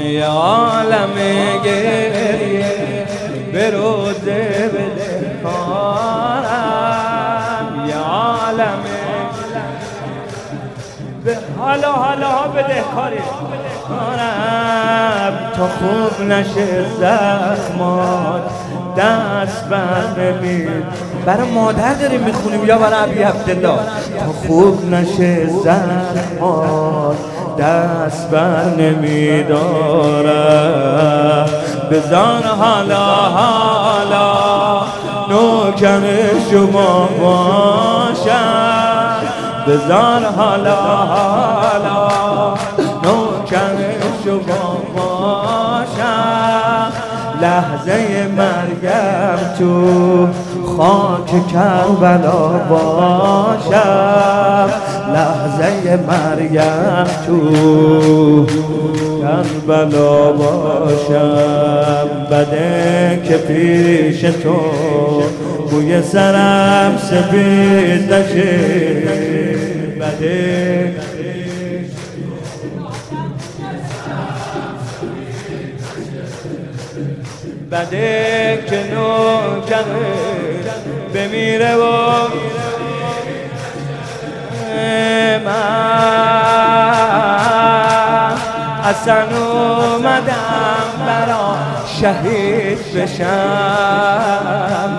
یا عالم گریه به روزه بده کارم، یا عالم به حالا بده کاری کارم، تا خوب نشه زخمات دست بر نمید. برای مادر داریم میخونیم یا برای ابی عبدالله؟ تا خوب نشه زخمات دست بر نمیدارم، بزار حالا نوکر شما باشم، بزار حالا نوکر شما باشم، لحظه مرگم تو خاک کربلا باشم، لحظه مرگم تو کربلا باشم. بده که پیش تو بوی سرم سفید نشه، بده بده که نوکره بمیره و من اصلا اومدم برا شهید بشم،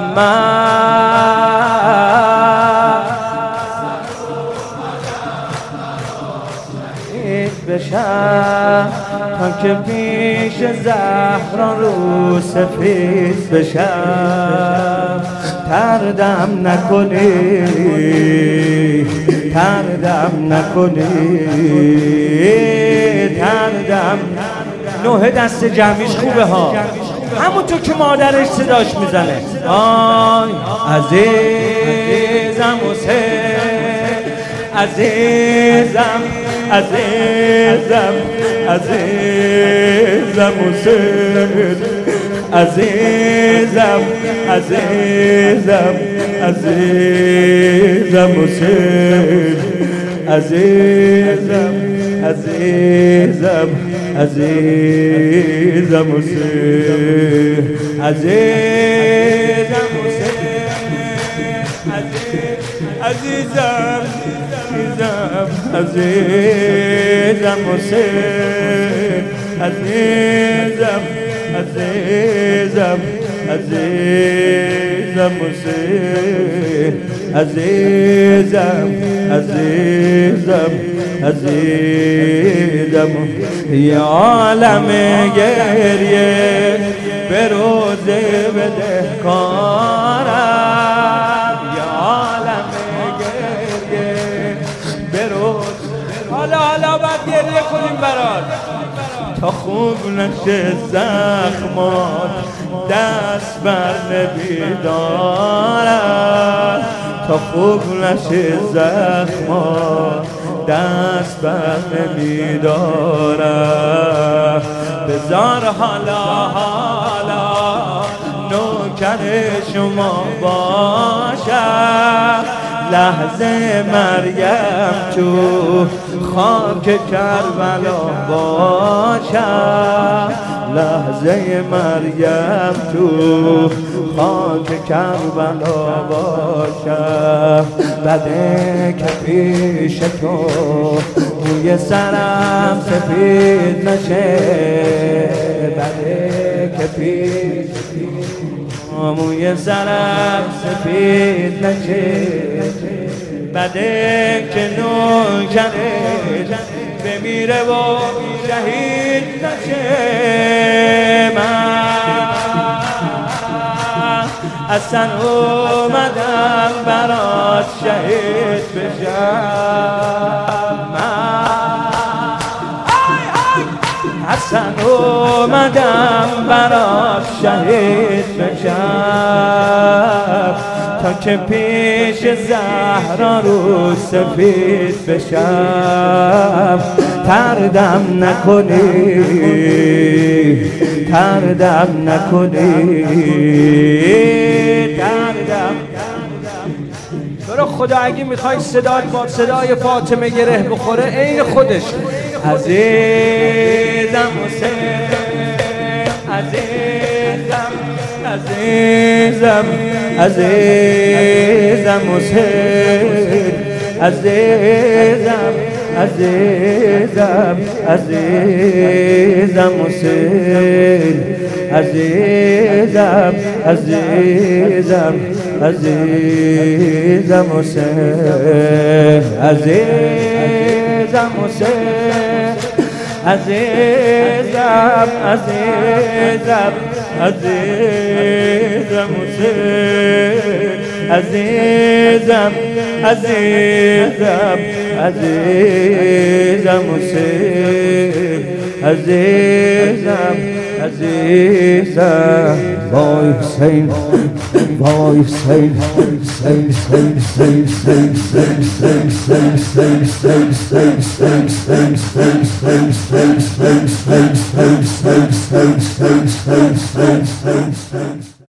من بشم تا که پیش زهرا رو سفید بشم. تردم نکنی تردم نوه دست جمعیش خوبه ها، همونطور که مادرش صداش میزنه. آی عزیزم حسین، عزیزم حسین، عزیزم حسین، عزیزم حسین، عزیزم حسین، عزیزم عزیزم. یا عالم گریه به روزه بده کارم، یا عالم گریه به روزه. حالا باید گریه کنیم برات تا خوب نشه زخمات دست بر نمیدارم، تا خوب نشه زخمات دست بر نمیدارم. بزار حالا نوکر شما باشم، لحظه مرگم تو خاک کربلا باشم، لحظه مرگم تو خاک کربلا باشم. بده که پیش تو موی سرم سفید نشه، بده که پیش موی سرم سفید نشه، بده که نوکره بمیره و شهید نشه. من اصلا اومدم برات شهید بشم، من اصلا اومدم برات شهید بشم، تا که پیش زهرا رو سفید بشم. تردم نکنی برو خدا اگه میخوای صدات با صدای فاطمه گره بخوره عین خودش. عزیزم حسین عزیزم عزیزم حسین عزیزم عزیزم عزیزم حسین عزیزم عزیزم عزیزم حسین عزیزم حسین عزیزم عزیزم عزیزم حسین عزیزم عزیزم عزیزم حسین عزیزم عزیزم وای حسین وای حسین حسین حسین حسین حسین حسین حسین حسین حسین حسین